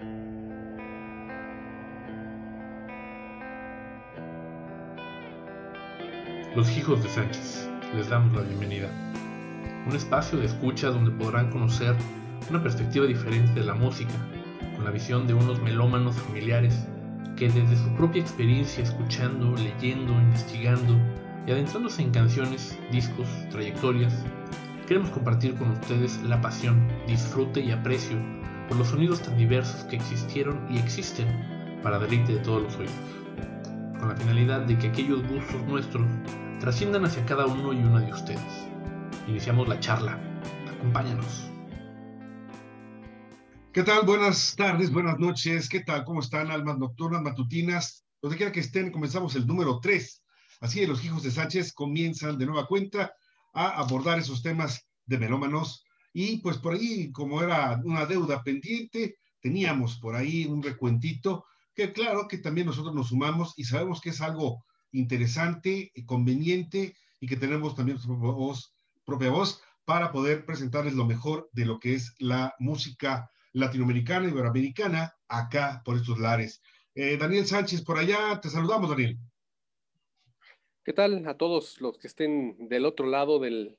Los Hijos de Sánchez, les damos la bienvenida. Un espacio de escucha donde podrán conocer una perspectiva diferente de la música, con la visión de unos melómanos familiares que desde su propia experiencia escuchando, leyendo, investigando y adentrándose en canciones, discos, trayectorias, queremos compartir con ustedes la pasión, disfrute y aprecio por los sonidos tan diversos que existieron y existen para deleite de todos los oídos, con la finalidad de que aquellos gustos nuestros trasciendan hacia cada uno y una de ustedes. Iniciamos la charla. Acompáñanos. ¿Qué tal? Buenas tardes, buenas noches. ¿Qué tal? ¿Cómo están? Almas nocturnas, matutinas, donde quiera que estén, comenzamos el número 3. Así de los Hijos de Sánchez comienzan de nueva cuenta a abordar esos temas de melómanos. Y pues por ahí, como era una deuda pendiente, teníamos por ahí un recuentito que claro que también nosotros nos sumamos y sabemos que es algo interesante y conveniente y que tenemos también propia voz para poder presentarles lo mejor de lo que es la música latinoamericana y iberoamericana acá por estos lares. Daniel Sánchez por allá, te saludamos, Daniel. ¿Qué tal a todos los que estén del otro lado de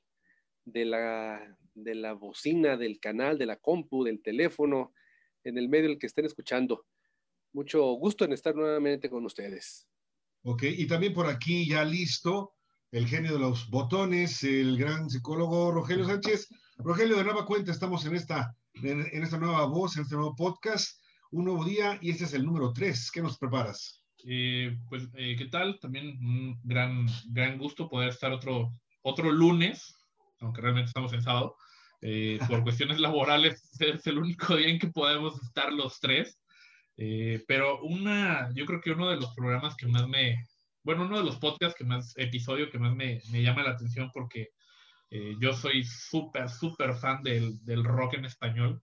la bocina, del canal, de la compu, del teléfono, en el medio en el que estén escuchando? Mucho gusto en estar nuevamente con ustedes. Ok, y también por aquí ya listo el genio de los botones, el gran psicólogo Rogelio Sánchez. Rogelio, de nueva cuenta, estamos en esta nueva voz, en este nuevo podcast, un nuevo día, y este es el número 3. ¿Qué nos preparas? ¿Qué tal? También un gran gusto poder estar otro lunes, aunque realmente estamos en sábado. Por cuestiones laborales es el único día en que podemos estar los tres. Pero yo creo que uno de los programas que más uno de los podcasts episodio que más me llama la atención porque yo soy súper fan del rock en español,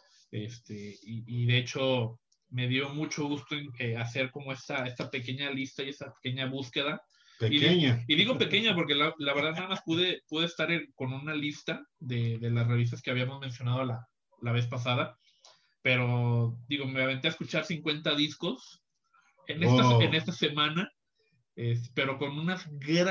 y de hecho me dio mucho gusto en hacer como esta pequeña lista y esta pequeña búsqueda. Pequeña. Y digo pequeña porque la verdad nada más pude estar con una lista de las revistas que habíamos mencionado la vez pasada. Pero, digo, me aventé a escuchar 50 discos en esta semana, pero con unas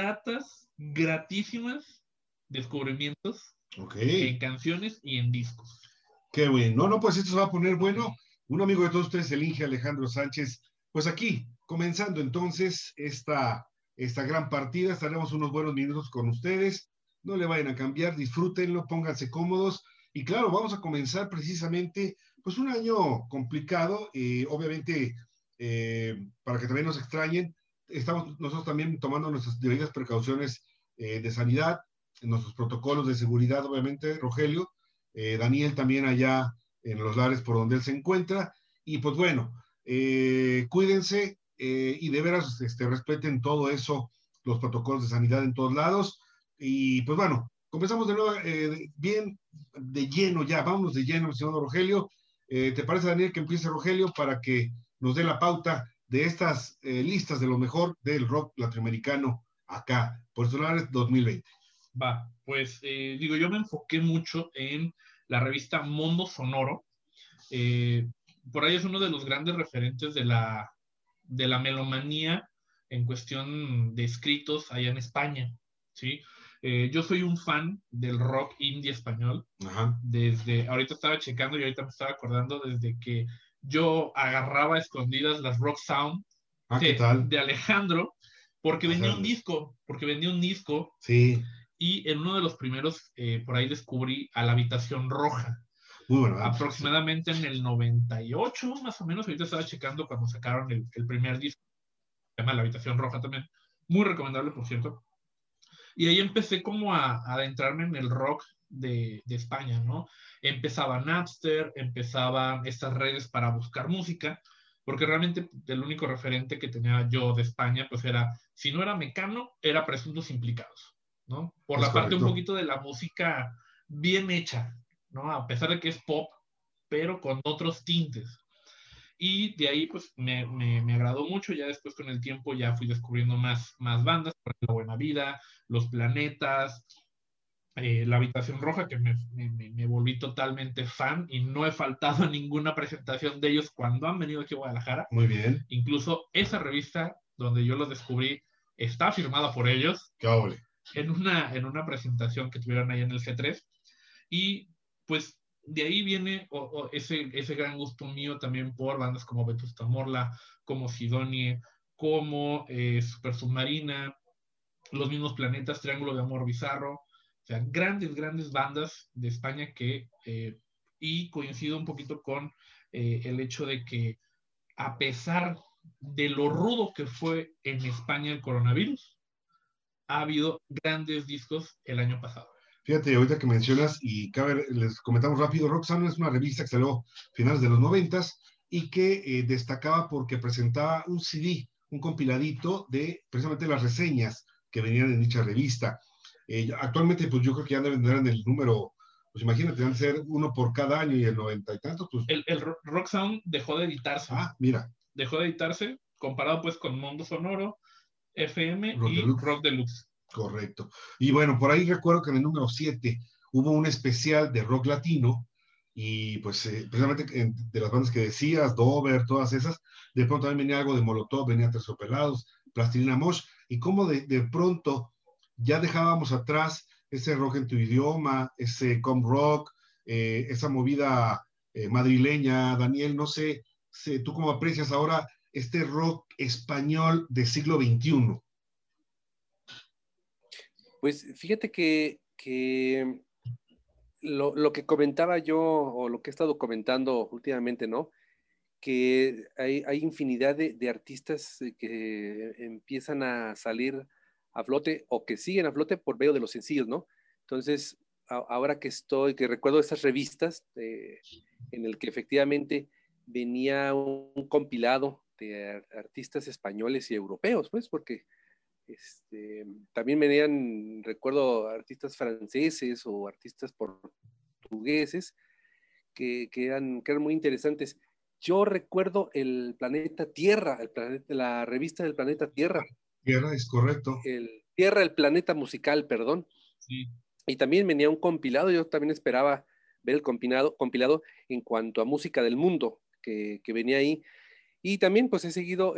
gratísimas descubrimientos en canciones y en discos. Qué bueno. No, pues esto se va a poner bueno. Un amigo de todos ustedes, el Inge Alejandro Sánchez. Pues aquí, comenzando entonces esta gran partida, estaremos unos buenos minutos con ustedes. No le vayan a cambiar, disfrútenlo, pónganse cómodos. Y claro, vamos a comenzar precisamente, pues un año complicado, obviamente, para que también nos extrañen, estamos nosotros también tomando nuestras debidas precauciones de sanidad, nuestros protocolos de seguridad, obviamente, Rogelio, Daniel también allá en los lares por donde él se encuentra, y pues bueno, cuídense y de veras respeten todo eso, los protocolos de sanidad en todos lados, y pues bueno, comenzamos de nuevo bien de lleno ya, vámonos de lleno, señor Rogelio. ¿Te parece, Daniel, que empiece Rogelio para que nos dé la pauta de estas listas de lo mejor del rock latinoamericano acá, por Solares 2020? Va, pues yo me enfoqué mucho en la revista Mundo Sonoro. Por ahí es uno de los grandes referentes de la melomanía en cuestión de escritos allá en España, ¿sí? Yo soy un fan del rock indie español. Ajá. Ahorita estaba checando y ahorita me estaba acordando desde que yo agarraba a escondidas las Rock Sound ¿qué tal? de Alejandro, porque vendía un disco, sí. Y en uno de los primeros, por ahí descubrí a La Habitación Roja. Muy bueno. Aproximadamente en el 98, más o menos. Ahorita estaba checando cuando sacaron el primer disco, se llama La Habitación Roja también. Muy recomendable, por cierto. Y ahí empecé como a adentrarme en el rock de España, ¿no? Empezaba Napster, empezaban estas redes para buscar música, porque realmente el único referente que tenía yo de España, pues era, si no era Mecano, era Presuntos Implicados, ¿no? Por la parte un poquito de la música bien hecha, ¿no? A pesar de que es pop, pero con otros tintes. Y de ahí pues me agradó mucho. Ya después con el tiempo ya fui descubriendo más bandas, por ejemplo, La Buena Vida, Los Planetas, La Habitación Roja, que me volví totalmente fan y no he faltado a ninguna presentación de ellos cuando han venido aquí a Guadalajara. Muy bien. Incluso esa revista donde yo los descubrí está firmada por ellos. Qué óvole. En una presentación que tuvieron ahí en el C3. Y pues de ahí viene ese gran gusto mío también por bandas como Vetusta Morla, como Sidonie, como Super Submarina, Los Mismos Planetas, Triángulo de Amor Bizarro. O sea, grandes, grandes bandas de España y coincido un poquito con el hecho de que a pesar de lo rudo que fue en España el coronavirus, ha habido grandes discos el año pasado. Fíjate, ahorita que mencionas, y les comentamos rápido, Roxanne es una revista que salió a finales de los 90 y que destacaba porque presentaba un CD, un compiladito de precisamente las reseñas que venían en dicha revista. Actualmente, pues yo creo que ya deben tener en el número, pues imagínate, deben ser uno por cada año y el 90 y tantos, pues... El Rock Sound dejó de editarse. Ah, mira. Dejó de editarse comparado pues con Mundo Sonoro, FM Rock y Deluxe. Rock Deluxe. Correcto. Y bueno, por ahí recuerdo que en el número 7 hubo un especial de rock latino y pues precisamente de las bandas que decías, Dover, todas esas, de pronto también venía algo de Molotov, venía Terciopelados, Plastilina Mosh, y cómo de pronto ya dejábamos atrás ese rock en tu idioma, ese com rock, esa movida madrileña. Daniel, no sé, tú cómo aprecias ahora este rock español del siglo XXI. Pues fíjate que lo que comentaba yo, o lo que he estado comentando últimamente, ¿no? Que hay infinidad de artistas que empiezan a salir a flote o que siguen a flote por medio de los sencillos, ¿no? Entonces, ahora que recuerdo esas revistas en el que efectivamente venía un compilado de artistas españoles y europeos, pues, porque también venían, recuerdo, artistas franceses o artistas portugueses que eran muy interesantes. Yo recuerdo el planeta Tierra, la revista del planeta Tierra. Tierra, es correcto. Tierra, el planeta musical, perdón. Sí. Y también venía un compilado, yo también esperaba ver el compilado en cuanto a música del mundo que venía ahí. Y también pues he seguido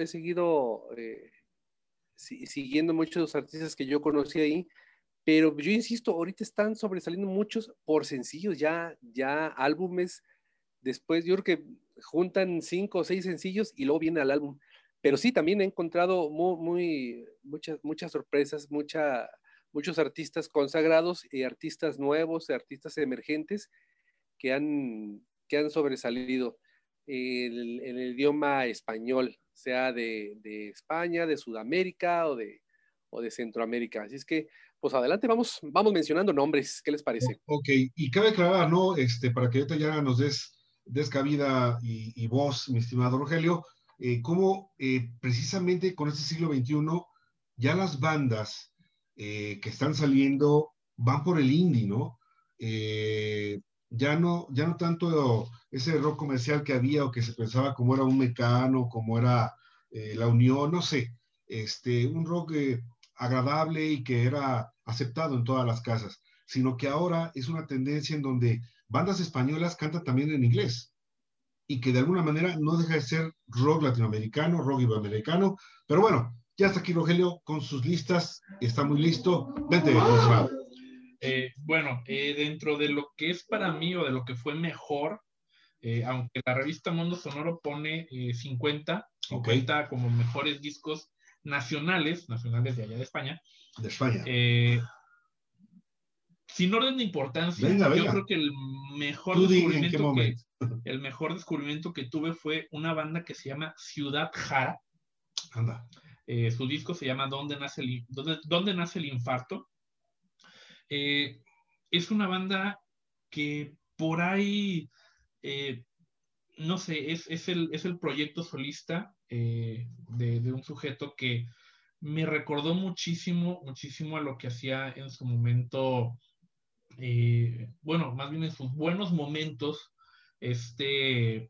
siguiendo muchos de los artistas que yo conocí ahí, pero yo insisto, ahorita están sobresaliendo muchos por sencillos, ya álbumes. Después yo creo que juntan 5 o 6 sencillos y luego viene al álbum. Pero sí, también he encontrado muchas sorpresas, muchos artistas consagrados y artistas nuevos, artistas emergentes que han sobresalido en el idioma español, sea de España, de Sudamérica o de Centroamérica. Así es que, pues adelante, vamos mencionando nombres. ¿Qué les parece? Ok, y cabe aclarar, ¿no? Para que ahorita ya nos des cabida y voz, mi estimado Rogelio, cómo precisamente con este siglo XXI ya las bandas que están saliendo van por el indie, ¿no? Ya no tanto ese rock comercial que había o que se pensaba como era un Mecano, como era La Unión, no sé, un rock agradable y que era aceptado en todas las casas, sino que ahora es una tendencia en donde bandas españolas cantan también en inglés y que de alguna manera no deja de ser rock latinoamericano, rock iberoamericano, pero bueno, ya está aquí Rogelio con sus listas, está muy listo, vente, estimado. Dentro de lo que es para mí o de lo que fue mejor, aunque la revista Mundo Sonoro pone 50 Okay. como mejores discos nacionales de allá de España. De España. Sin orden de importancia, venga. yo creo que el mejor descubrimiento que tuve fue una banda que se llama Ciudad Jara. Anda. Su disco se llama ¿Dónde nace el infarto? Es una banda que por ahí, no sé, es el proyecto solista de un sujeto que me recordó muchísimo a lo que hacía en su momento, más bien en sus buenos momentos, se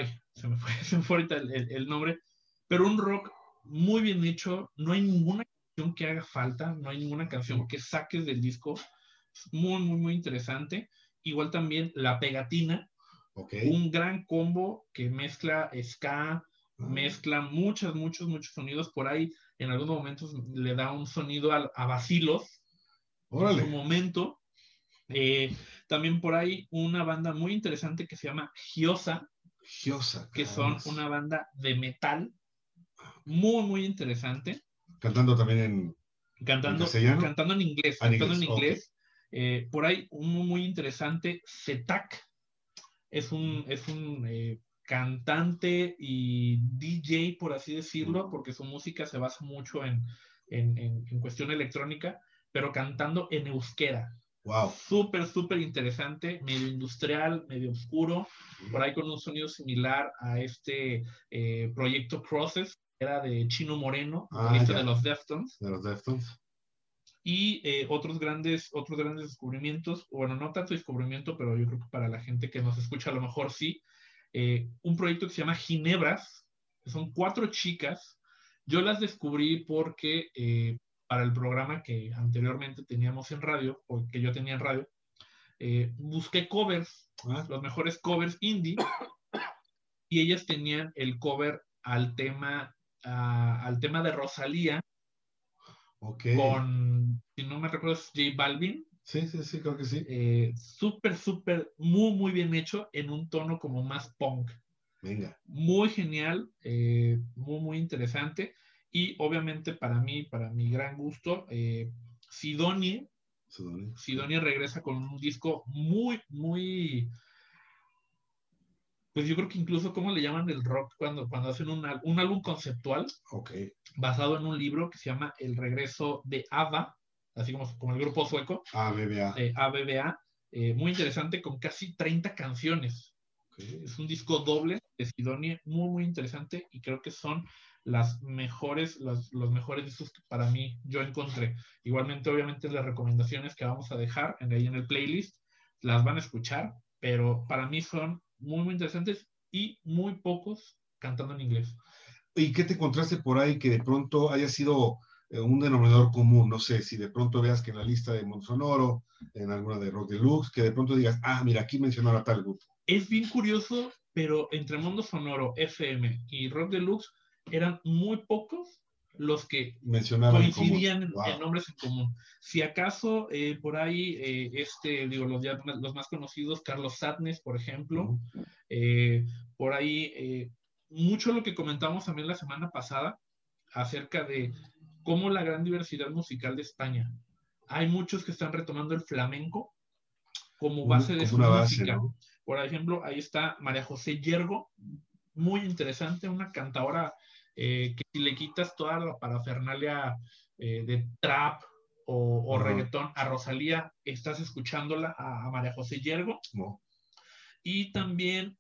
me fue ahorita el nombre, pero un rock muy bien hecho, no hay ninguna canción que haga falta, no hay ninguna canción que saques del disco. Es muy, muy, muy interesante. Igual también La Pegatina, un gran combo que mezcla ska, mezcla muchos sonidos. Por ahí en algunos momentos le da un sonido a Bacilos en su momento. También por ahí una banda muy interesante que se llama Giosa, que son una banda de metal muy, muy interesante. Cantando también cantando en inglés. Cantando en inglés. Por ahí uno muy interesante, Zetak, es un cantante y DJ, por así decirlo, porque su música se basa mucho en cuestión electrónica, pero cantando en euskera. Wow. Súper interesante, medio industrial, medio oscuro, por ahí con un sonido similar a este proyecto Process, que era de Chino Moreno, vocalista de los Deftones. De los Deftones. Y otros grandes descubrimientos, bueno, no tanto descubrimiento, pero yo creo que para la gente que nos escucha a lo mejor sí, un proyecto que se llama Ginebras, que son 4 chicas. Yo las descubrí porque para el programa que anteriormente teníamos en radio, o que yo tenía en radio, busqué covers, los mejores covers indie, y ellas tenían el cover al tema de Rosalía, con, si no me recuerdo, es J Balvin. Sí, creo que sí. Súper, muy bien hecho, en un tono como más punk. Venga. Muy genial, muy interesante. Y obviamente para mi gran gusto, Sidonie regresa con un disco muy, pues yo creo que incluso, ¿cómo le llaman el rock cuando hacen un álbum conceptual? Basado en un libro que se llama El regreso de ABBA, así como el grupo sueco. ABBA. Muy interesante, con casi 30 canciones. Es un disco doble de Sidonie, muy interesante, y creo que son los mejores discos que para mí yo encontré. Igualmente, obviamente, las recomendaciones que vamos a dejar ahí en el playlist las van a escuchar, pero para mí son muy interesantes y muy pocos cantando en inglés. ¿Y qué te encontraste por ahí que de pronto haya sido un denominador común? No sé, si de pronto veas que en la lista de Mundo Sonoro, en alguna de Rock Deluxe, que de pronto digas, mira, aquí mencionaron a tal grupo. Es bien curioso, pero entre Mundo Sonoro, FM y Rock Deluxe eran muy pocos los que coincidían en nombres en común. Si acaso por ahí, los más conocidos, Carlos Sadness, por ejemplo, por ahí, mucho lo que comentamos también la semana pasada acerca de cómo la gran diversidad musical de España. Hay muchos que están retomando el flamenco como base de su música. ¿No? Por ejemplo, ahí está María José Yergo, muy interesante, una cantadora que si le quitas toda la parafernalia de trap o reggaetón a Rosalía, estás escuchándola a María José Yergo. No. Y también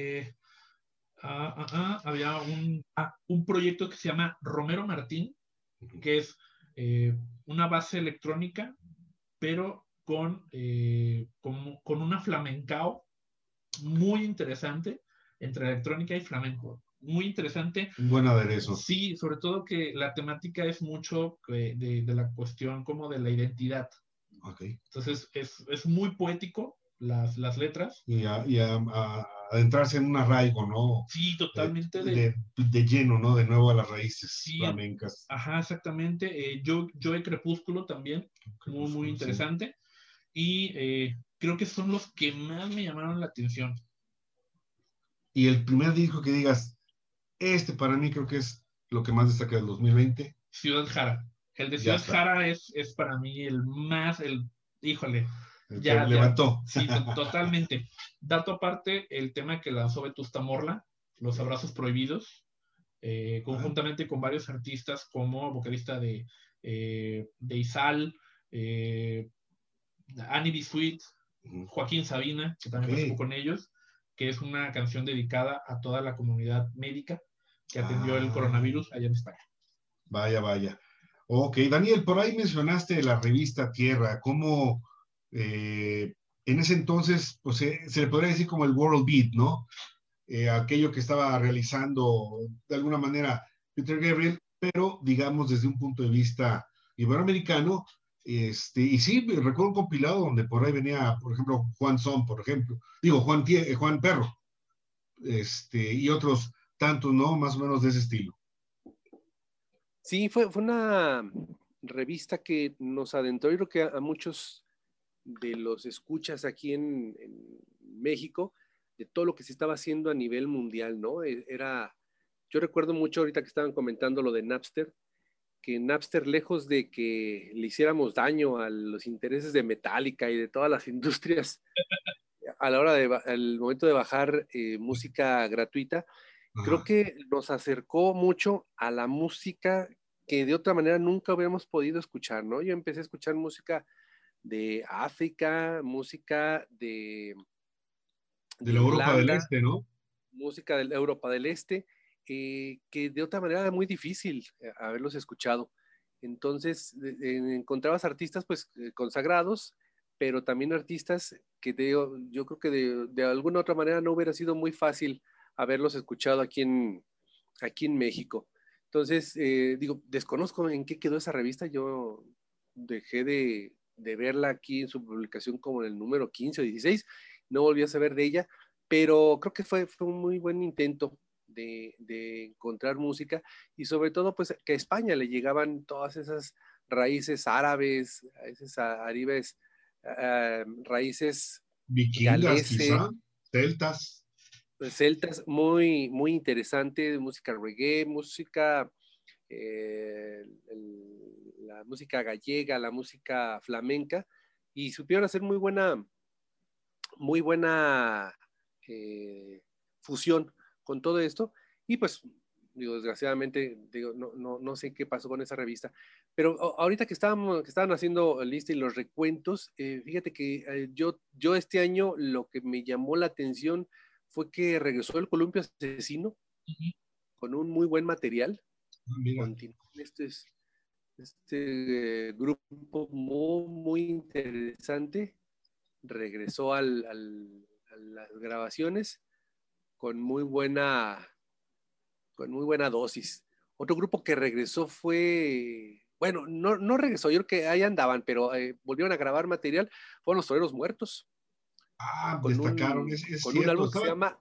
había un proyecto que se llama Romero Martín, que es una base electrónica, pero con una flamencao muy interesante, entre electrónica y flamenco. Muy interesante. Un buen aderezo. Sí, sobre todo que la temática es mucho de la cuestión como de la identidad. Entonces es muy poético las letras. Y adentrarse en un arraigo, ¿no? Sí, totalmente. De lleno, ¿no? De nuevo a las raíces flamencas. Ajá, exactamente. Joe Crepúsculo también, muy interesante. Sí. Y creo que son los que más me llamaron la atención. Y el primer disco que digas, para mí creo que es lo que más destaca del 2020. Ciudad Jara. El de Ciudad Jara es para mí el más, híjole. Ya levantó. Sí, totalmente. Dato aparte, el tema que lanzó Vetusta Morla, Los Abrazos Prohibidos, conjuntamente con varios artistas como vocalista de Izal, Annie B. Sweet, Joaquín Sabina, que también participó con ellos, que es una canción dedicada a toda la comunidad médica que atendió el coronavirus allá en España. Vaya. Ok, Daniel, por ahí mencionaste la revista Tierra, cómo en ese entonces pues, se le podría decir como el World Beat, ¿no? Aquello que estaba realizando de alguna manera Peter Gabriel, pero digamos desde un punto de vista iberoamericano. Y sí, recuerdo un compilado donde por ahí venía, por ejemplo, Juan Son, por ejemplo, digo, Juan Perro, y otros tantos, ¿no? Más o menos de ese estilo. Sí, fue una revista que nos adentró, yo creo que a muchos de los escuchas aquí en México, de todo lo que se estaba haciendo a nivel mundial, ¿no? Yo recuerdo mucho ahorita que estaban comentando lo de Napster, que Napster, lejos de que le hiciéramos daño a los intereses de Metallica y de todas las industrias a la hora al momento de bajar música gratuita, creo Ajá. que nos acercó mucho a la música que de otra manera nunca hubiéramos podido escuchar, ¿no? Yo empecé a escuchar música de África, música De de la Europa del Irlanda, Este, ¿no? música de Europa del Este, que de otra manera era muy difícil haberlos escuchado. Entonces, encontrabas artistas pues consagrados, pero también artistas que yo creo que de alguna otra manera no hubiera sido muy fácil haberlos escuchado aquí en México. Entonces, digo, desconozco en qué quedó esa revista. Yo dejé de verla aquí en su publicación como en el número 15 o 16. No volví a saber de ella, pero creo que fue un muy buen intento de encontrar música y sobre todo pues que a España le llegaban todas esas raíces árabes, esas aribes, raíces Vikingas, galeses, quizá, celtas. celtas, muy, muy interesante, música reggae, música, la música gallega, la música flamenca, y supieron hacer muy buena fusión con todo esto. Y pues, digo, desgraciadamente, digo, no sé qué pasó con esa revista. Pero ahorita que estaban haciendo lista y los recuentos, fíjate que yo este año lo que me llamó la atención fue que regresó el Columpio Asesino con un muy buen material. Mira, Continuó este grupo muy interesante. Regresó a las grabaciones con con muy buena dosis. Otro grupo que regresó fue, bueno, no regresó, yo creo que ahí andaban, pero volvieron a grabar material, fueron los Toreros Muertos, destacaron, es con un cierto. álbum que se llama,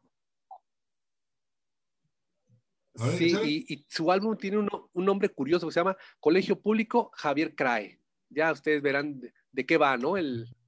A ver, sí, échale. y su álbum tiene un nombre curioso que se llama Colegio Público Javier Crae. Ya ustedes verán de qué va, ¿no?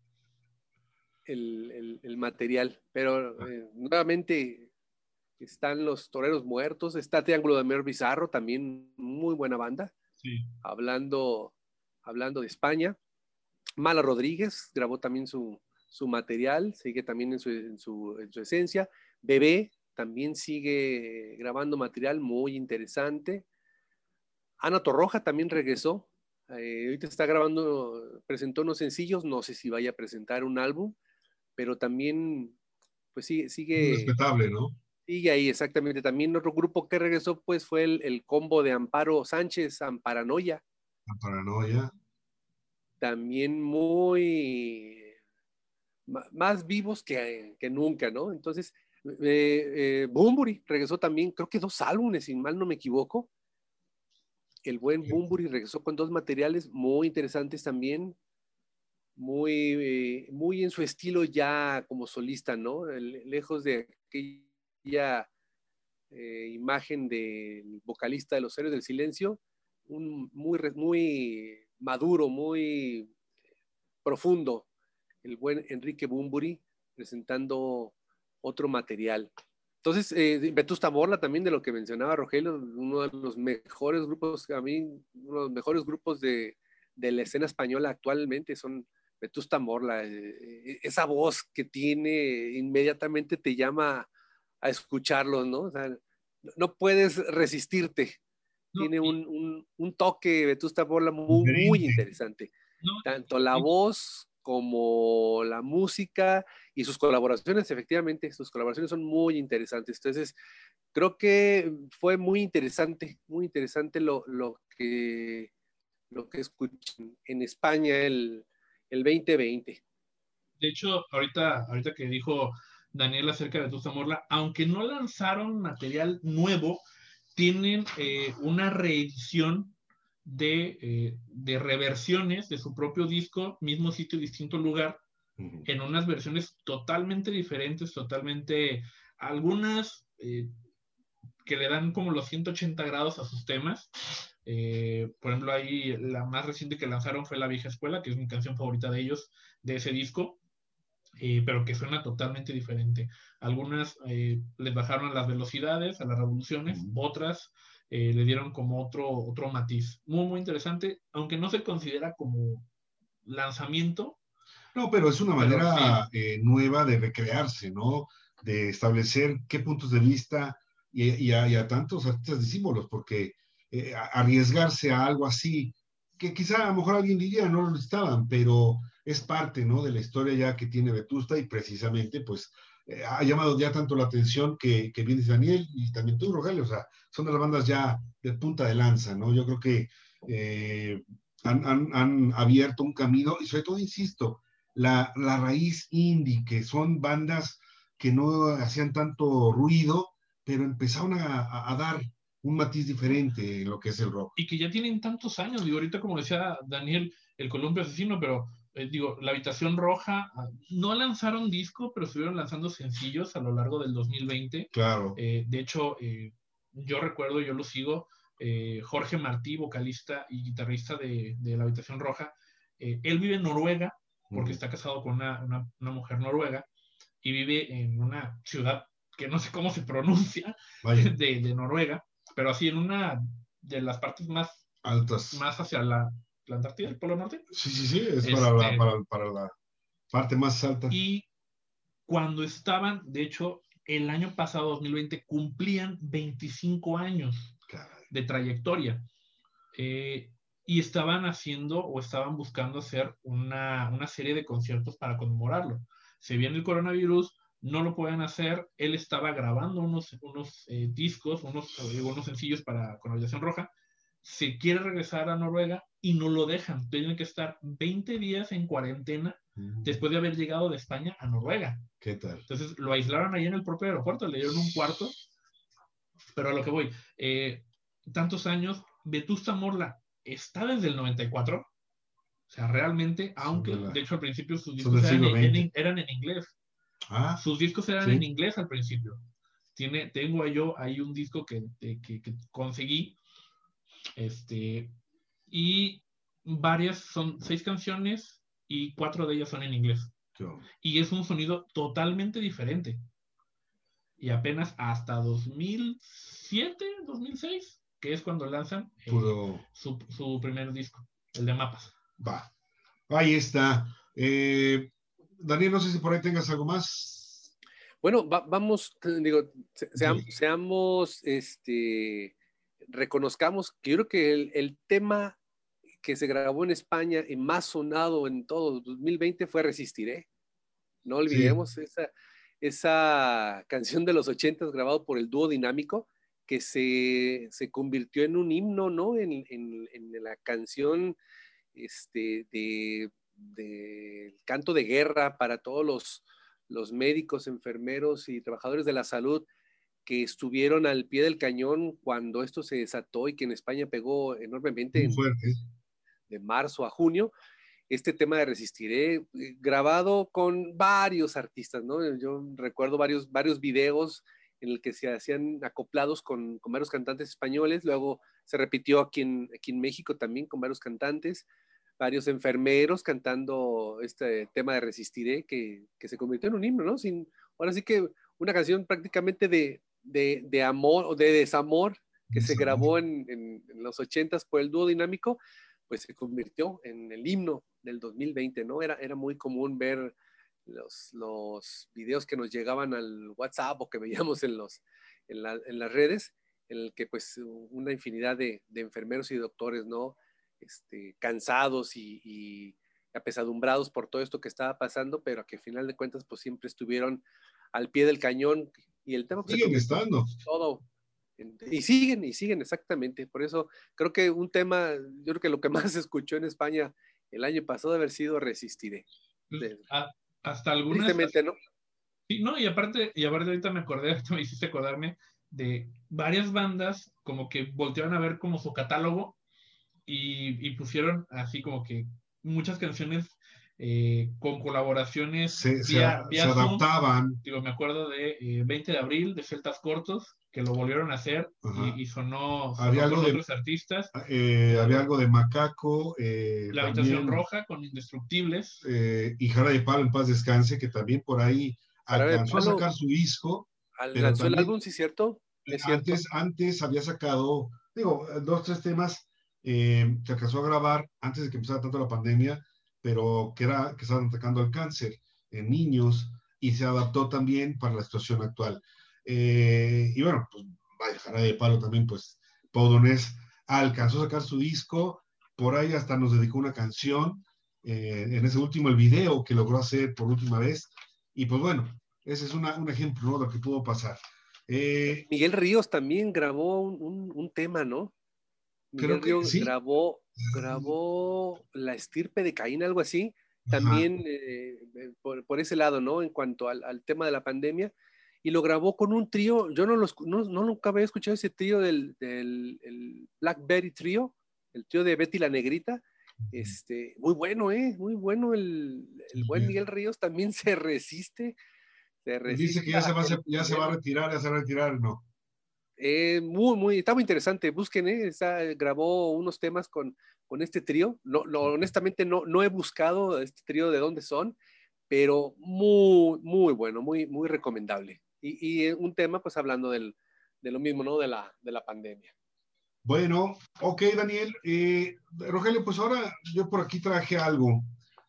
El material, pero nuevamente están los Toreros Muertos, está Triángulo de Mer Bizarro, también muy buena banda, Sí. hablando de España. Mala Rodríguez grabó también su material, sigue también en su esencia. Bebé también sigue grabando material muy interesante. Ana Torroja también regresó. Ahorita está grabando, presentó unos sencillos, no sé si vaya a presentar un álbum, pero también, pues Muy respetable, ¿no? sigue ahí exactamente. También otro grupo que regresó, pues fue el combo de Amparo Sánchez, Amparanoia, La paranoia. también muy más vivos que nunca, ¿no? Entonces, Bunbury regresó también, creo que 2 álbumes, si mal no me equivoco. El buen Bunbury regresó con 2 materiales muy interesantes también, muy en su estilo ya como solista, ¿no? Lejos de aquella imagen del vocalista de Los Héroes del Silencio, muy maduro, muy profundo, el buen Enrique Bunbury presentando otro material. Entonces, Vetusta Morla también, de lo que mencionaba Rogelio, uno de los mejores grupos, a mí, uno de los mejores grupos de la escena española actualmente son Vetusta Morla. Esa voz que tiene inmediatamente te llama a escucharlos, ¿no? O sea, no puedes resistirte. No, Tiene un toque Vetusta Morla muy Diferente. interesante. no, Tanto la voz como la música y sus colaboraciones, efectivamente, sus colaboraciones son muy interesantes. Entonces, creo que fue muy interesante lo que escuché en España el 2020. de hecho, ahorita que dijo Daniel acerca de Vetusta Morla, aunque no lanzaron material nuevo, tienen una reedición de reversiones de su propio disco, mismo sitio, distinto lugar, en unas versiones totalmente diferentes, totalmente, algunas que le dan como los 180 grados a sus temas. Por ejemplo, ahí la más reciente que lanzaron fue La Vieja Escuela, que es mi canción favorita de ellos, de ese disco. Pero que suena totalmente diferente. Algunas les bajaron las velocidades a las revoluciones, otras le dieron como otro matiz. Muy, muy interesante, aunque no se considera como lanzamiento. No, pero es una manera nueva de recrearse, ¿no? De establecer qué puntos de vista y a tantos artistas disímbolos, porque arriesgarse a algo así, que quizá a lo mejor alguien diría no lo necesitaban, pero es parte, ¿no? De la historia ya que tiene Vetusta y precisamente, pues, ha llamado ya tanto la atención que viene Daniel y también tú, Rogelio, o sea, son de las bandas ya de punta de lanza, ¿no? Yo creo que han abierto un camino y sobre todo, insisto, la raíz indie, que son bandas que no hacían tanto ruido, pero empezaron a dar un matiz diferente en lo que es el rock. Y que ya tienen tantos años, digo, ahorita como decía Daniel, el Columpio Asesino, pero digo, La Habitación Roja, no lanzaron disco, pero estuvieron lanzando sencillos a lo largo del 2020. Claro. De hecho, yo recuerdo, yo lo sigo, Jorge Martí, vocalista y guitarrista de La Habitación Roja, él vive en Noruega, porque está casado con una mujer noruega, y vive en una ciudad que no sé cómo se pronuncia, de Noruega, pero así en una de las partes más altas, más hacia la Antártida, el Polo Norte. Sí, es para la parte más alta. Y cuando estaban, de hecho, el año pasado, 2020, cumplían 25 años de trayectoria. Y estaban haciendo o estaban buscando hacer una serie de conciertos para conmemorarlo. Se viene el coronavirus, no lo pueden hacer. Él estaba grabando unos discos, unos sencillos con La Habitación Roja. Se quiere regresar a Noruega y no lo dejan. Tienen que estar 20 días en cuarentena después de haber llegado de España a Noruega. ¿Qué tal? Entonces lo aislaron ahí en el propio aeropuerto, le dieron un cuarto. Pero a lo que voy, tantos años, Vetusta Morla está desde el 94. O sea, realmente, aunque de hecho al principio sus discos eran en inglés. Sus discos eran en inglés al principio. Tengo yo ahí un disco que conseguí. Y varias, son 6 canciones y 4 de ellas son en inglés. Y es un sonido totalmente diferente. Y apenas hasta 2007, 2006, que es cuando lanzan su primer disco, el de Mapas. Va, ahí está. Daniel, no sé si por ahí tengas algo más. Bueno, vamos, digo, seamos, reconozcamos que yo creo que el tema que se grabó en España y más sonado en todo 2020 fue Resistiré. No olvidemos esa canción de los 80s grabado por el dúo Dinámico, que se convirtió en un himno, ¿no? En la canción de canto de guerra para todos los médicos, enfermeros y trabajadores de la salud que estuvieron al pie del cañón cuando esto se desató y que en España pegó enormemente de marzo a junio. Este tema de Resistiré, grabado con varios artistas, ¿no? Yo recuerdo varios videos en el que se hacían acoplados con varios cantantes españoles, luego se repitió aquí en México también con varios cantantes, varios enfermeros cantando este tema de Resistiré, que se convirtió en un himno, ¿no? Ahora sí que una canción prácticamente de amor o de desamor que se grabó en los 80s por el dúo Dinámico, pues se convirtió en el himno del 2020, ¿no? Era muy común ver los videos que nos llegaban al WhatsApp o que veíamos en las redes, en el que pues una infinidad de enfermeros y doctores, ¿no? Cansados y apesadumbrados por todo esto que estaba pasando, pero que al final de cuentas pues siempre estuvieron al pie del cañón y el tema pues, siguen estando todo. Y siguen exactamente. Por eso creo que un tema, yo creo que lo que más se escuchó en España el año pasado debe haber sido Resistiré. Hasta algunas. Tristemente, ¿no? Sí, no, y aparte ahorita me acordé, me hiciste acordarme de varias bandas como que voltearon a ver como su catálogo y pusieron así como que muchas canciones con colaboraciones Se vía Zoom. adaptaban. Digo, me acuerdo de 20 de abril de Celtas Cortos, que lo volvieron a hacer y sonó con otros artistas. Había algo de Macaco, La también, Habitación Roja con Indestructibles. y Jarabe de Palo en paz descanse, que también por ahí alcanzó a sacar su disco, pero lanzó el también álbum, sí, cierto. Es cierto. antes había sacado, digo, 2, 3 temas que alcanzó a grabar antes de que empezara tanto la pandemia, pero que estaban atacando el cáncer en niños y se adaptó también para la situación actual. Y bueno, pues vaya, Jarabe de Palo también, pues Podonés alcanzó a sacar su disco, por ahí hasta nos dedicó una canción, en ese último, el video que logró hacer por última vez, y pues bueno, ese es un ejemplo, ¿no?, de lo que pudo pasar. Miguel Ríos también grabó un tema, ¿no? Creo Miguel que Ríos sí. grabó La Estirpe de Caín, algo así, Ajá. también por ese lado, ¿no? En cuanto al tema de la pandemia, y lo grabó con un trío. Yo nunca había escuchado ese trío el Blackberry Trio, el trío de Betty la Negrita. Muy bueno, muy bueno. El buen Miguel Ríos también se resiste Dice que ya se va a retirar, ¿no? Está muy interesante. Busquen, grabó unos temas con este trío. Honestamente no he buscado este trío de dónde son, pero muy, muy bueno, muy, muy recomendable. Y un tema, pues hablando de lo mismo, ¿no? De la pandemia. Bueno, ok, Daniel. Rogelio, pues ahora yo por aquí traje algo.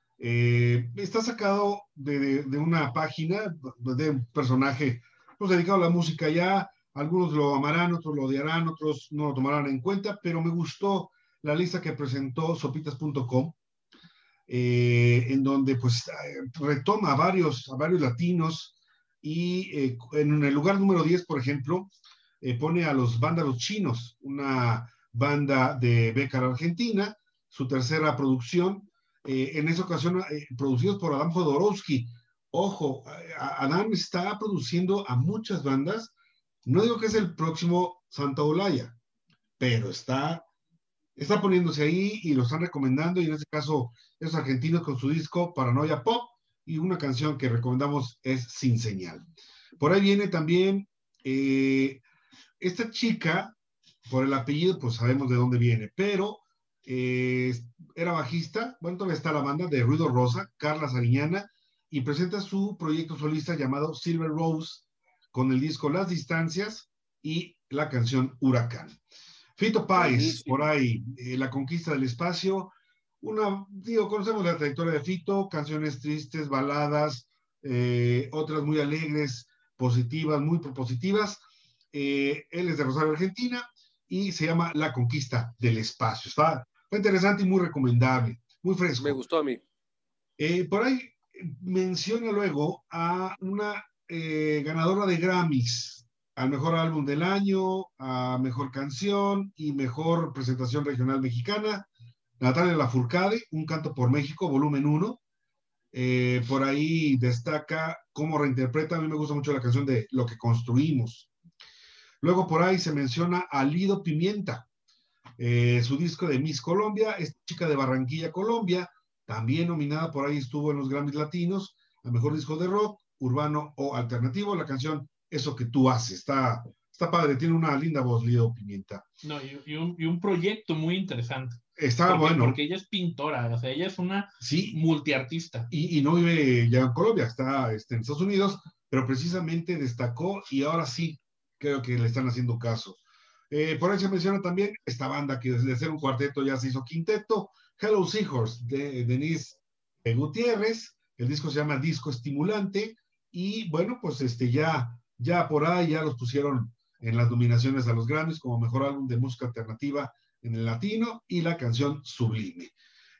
Está sacado de una página de un personaje pues, dedicado a la música ya. Algunos lo amarán, otros lo odiarán, otros no lo tomarán en cuenta, pero me gustó la lista que presentó sopitas.com, en donde pues retoma a varios latinos y en el lugar número 10, por ejemplo, pone a los Vándalos Chinos, una banda de Bécar, Argentina, su tercera producción, en esa ocasión producidos por Adam Jodorowsky. Ojo, Adam está produciendo a muchas bandas. No digo que es el próximo Santa Olaya, pero está poniéndose ahí y lo están recomendando, y en este caso esos argentinos con su disco Paranoia Pop, y una canción que recomendamos es Sin Señal. Por ahí viene también esta chica, por el apellido pues sabemos de dónde viene, pero era bajista, bueno, todavía está la banda de Ruido Rosa, Carla Sariñana, y presenta su proyecto solista llamado Silver Rose, con el disco Las Distancias y la canción Huracán. Fito Páez, por ahí, La Conquista del Espacio. Conocemos la trayectoria de Fito, canciones tristes, baladas, otras muy alegres, positivas, muy propositivas. Él es de Rosario, Argentina, y se llama La Conquista del Espacio. Fue interesante y muy recomendable, muy fresco. Me gustó a mí. Por ahí menciona luego a una ganadora de Grammys, al mejor álbum del año, a mejor canción y mejor presentación regional mexicana, Natalia Lafourcade, Un Canto por México, volumen 1. Por ahí destaca cómo reinterpreta, a mí me gusta mucho la canción de Lo que construimos. Luego por ahí se menciona a Lido Pimienta, su disco de Miss Colombia, es chica de Barranquilla, Colombia, también nominada, por ahí estuvo en los Grammys Latinos, a mejor disco de rock, urbano o alternativo, la canción Eso que tú haces. Está padre, tiene una linda voz, Lido Pimienta. No, y un proyecto muy interesante. Está bueno. Porque ella es pintora, o sea, ella es una multiartista. Y no vive ya en Colombia, está en Estados Unidos, pero precisamente destacó y ahora sí creo que le están haciendo caso. Por ahí se menciona también esta banda que desde ser un cuarteto ya se hizo quinteto, Hello Seahorse, de Denise Gutiérrez. El disco se llama Disco Estimulante y bueno, pues ya por ahí ya los pusieron en las nominaciones a los Grammys como mejor álbum de música alternativa en el latino y la canción Sublime.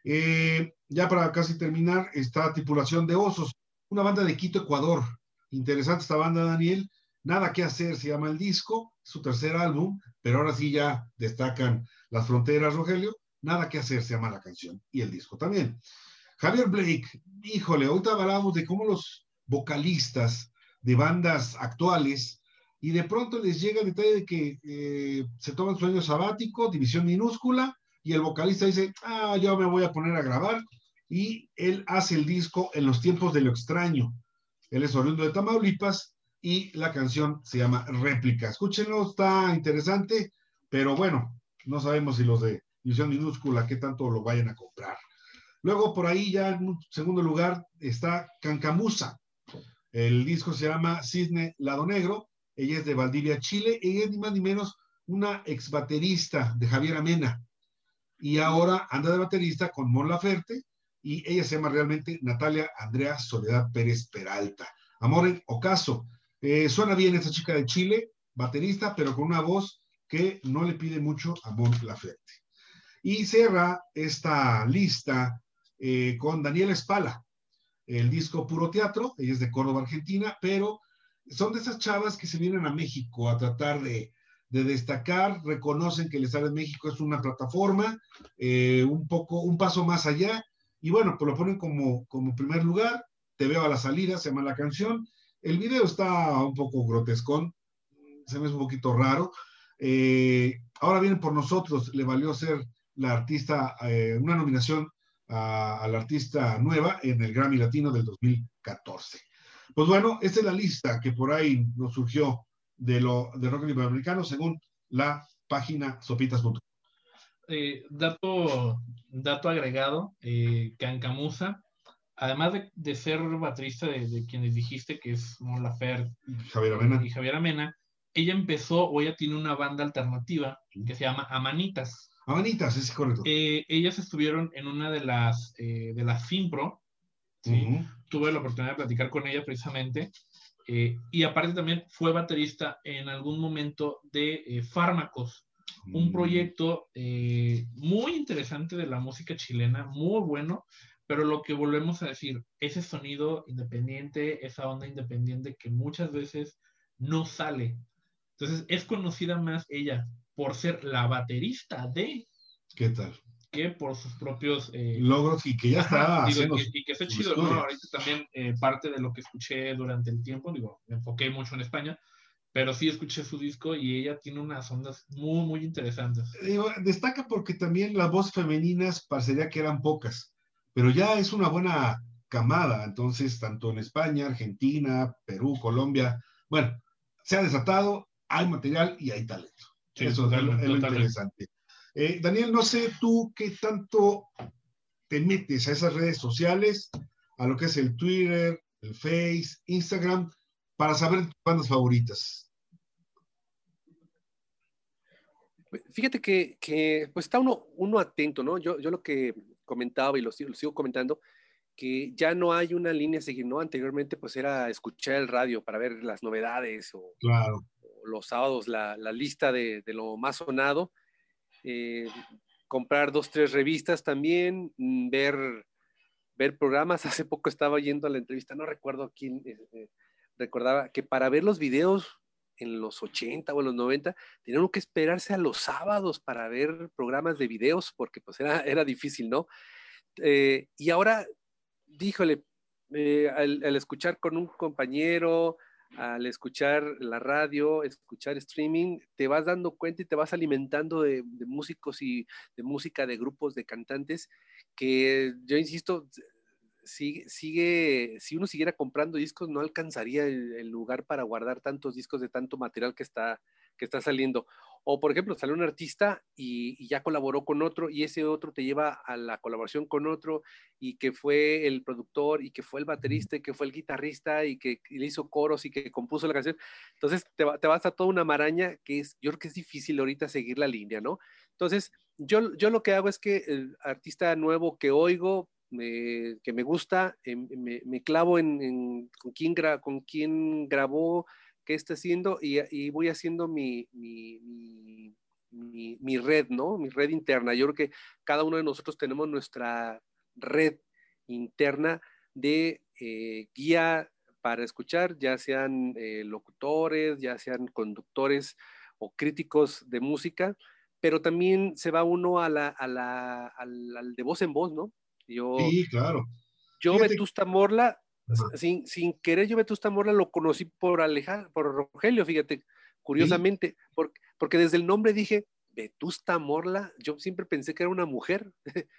Ya para casi terminar, está Tripulación de Osos, una banda de Quito, Ecuador. Interesante esta banda, Daniel. Nada que hacer se llama el disco, su tercer álbum, pero ahora sí ya destacan las fronteras, Rogelio. Nada que hacer se llama la canción y el disco también. Javier Blake, híjole, ahorita hablamos de cómo los vocalistas de bandas actuales y de pronto les llega el detalle de que se toman su año sabático, división minúscula, y el vocalista dice, yo me voy a poner a grabar, y él hace el disco En los tiempos de lo extraño. Él es oriundo de Tamaulipas, y la canción se llama Réplica. Escúchenlo, está interesante, pero bueno, no sabemos si los de división minúscula qué tanto lo vayan a comprar. Luego por ahí ya en un segundo lugar está Cancamusa. El disco se llama Cisne Lado Negro. Ella es de Valdivia, Chile. Ella es ni más ni menos una ex baterista de Javier Amena. Y ahora anda de baterista con Mon Laferte. Y ella se llama realmente Natalia Andrea Soledad Pérez Peralta. Amor en Ocaso. Suena bien esta chica de Chile, baterista, pero con una voz que no le pide mucho a Mon Laferte. Y cierra esta lista con Daniela Espala, el disco Puro Teatro. Ella es de Córdoba, Argentina, pero son de esas chavas que se vienen a México a tratar de destacar, reconocen que el Estado de México es una plataforma, un paso más allá, y bueno, pues lo ponen como primer lugar. Te veo a la salida, se llama la canción. El video está un poco grotescón, se me hace un poquito raro. Ahora vienen por nosotros, le valió ser la artista, una nominación a la artista nueva en el Grammy Latino del 2014. Pues bueno, esta es la lista que por ahí nos surgió de rock iberoamericano según la página sopitas.com. Dato agregado, Cancamusa, además de ser baterista de quienes dijiste, que es Mon Laferte Javier Amena. Y Javier Amena, ella empezó, o ella tiene una banda alternativa que se llama Amanitas. Amanitas, es correcto. Ellas estuvieron en una de las FIMPRO, ¿sí? Tuve la oportunidad de platicar con ella precisamente, y aparte también fue baterista en algún momento de Fármacos, un proyecto muy interesante de la música chilena, muy bueno, pero lo que volvemos a decir, ese sonido independiente, esa onda independiente que muchas veces no sale. Entonces es conocida más ella por ser la baterista de... ¿Qué tal? Que por sus propios logros, y que ya está haciendo y que está chido, ¿no? Ahorita también parte de lo que escuché durante el tiempo, me enfoqué mucho en España, pero sí escuché su disco y ella tiene unas ondas muy, muy interesantes. Destaca porque también las voces femeninas parecería que eran pocas, pero ya es una buena camada. Entonces, tanto en España, Argentina, Perú, Colombia, bueno, se ha desatado, hay material y hay talento. Sí, eso es lo interesante. Daniel, no sé tú qué tanto te metes a esas redes sociales, a lo que es el Twitter, el Face, Instagram, para saber tus bandas favoritas. Fíjate que pues está uno atento, ¿no? Yo lo que comentaba y lo sigo comentando, que ya no hay una línea a seguir, ¿no? Anteriormente pues era escuchar el radio para ver las novedades o, claro, o los sábados la lista de lo más sonado, comprar 2, 3 revistas también, ver programas. Hace poco estaba yendo a la entrevista, no recuerdo a quién, recordaba que para ver los videos en los 80 o en los 90, tenían que esperarse a los sábados para ver programas de videos, porque pues era difícil, ¿no? Y ahora, díjole, al escuchar con un compañero, al escuchar la radio, escuchar streaming, te vas dando cuenta y te vas alimentando de músicos y de música, de grupos, de cantantes, que yo insisto, si uno siguiera comprando discos, no alcanzaría el lugar para guardar tantos discos de tanto material que está saliendo. O, por ejemplo, sale un artista y ya colaboró con otro, y ese otro te lleva a la colaboración con otro, y que fue el productor, y que fue el baterista, y que fue el guitarrista, y que le hizo coros, y que compuso la canción. Entonces, te vas a toda una maraña que yo creo que es difícil ahorita seguir la línea, ¿no? Entonces, yo lo que hago es que el artista nuevo que oigo, que me gusta, me clavo con quién grabó, qué está haciendo, y voy haciendo mi red, ¿no? Mi red interna. Yo creo que cada uno de nosotros tenemos nuestra red interna de guía para escuchar, ya sean locutores, ya sean conductores o críticos de música, pero también se va uno al de voz en voz, ¿no? Sí, claro. Yo, Fíjate, Vetusta Morla, sin querer, yo Vetusta Morla lo conocí por Rogelio, fíjate, curiosamente, ¿sí? Porque desde el nombre dije, Vetusta Morla, yo siempre pensé que era una mujer.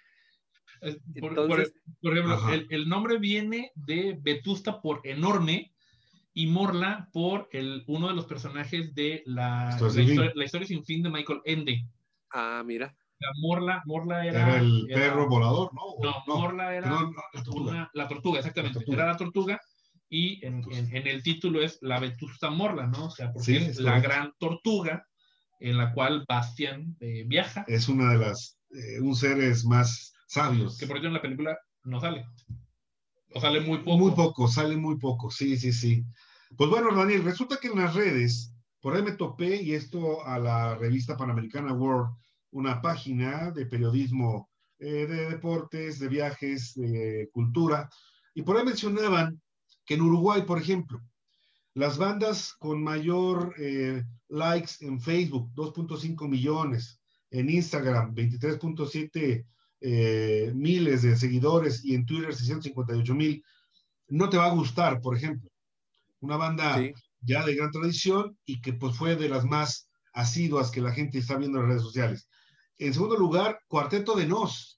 Entonces, por ejemplo, el nombre viene de Vetusta por enorme y Morla por uno de los personajes de la historia sin fin de Michael Ende. Ah, mira. Morla era el perro volador, ¿no? No, Morla era la tortuga, exactamente. Era la tortuga y en el título es la Vetusta Morla, ¿no? O sea, porque es la gran tortuga en la cual Bastián viaja. Es una de las seres más sabios. Que por ello en la película no sale. O sale muy poco. Muy poco, sale muy poco, sí. Pues bueno, Daniel, resulta que en las redes, por ahí me topé, y esto a la revista Panamericana World, una página de periodismo de deportes, de viajes, de cultura, y por ahí mencionaban que en Uruguay, por ejemplo, las bandas con mayor likes en Facebook, 2.5 millones, en Instagram, 23.7 miles de seguidores, y en Twitter 658,000, no te va a gustar, por ejemplo. Una banda ya de gran tradición y que pues fue de las más asiduas que la gente está viendo en las redes sociales. En segundo lugar, Cuarteto de Nos,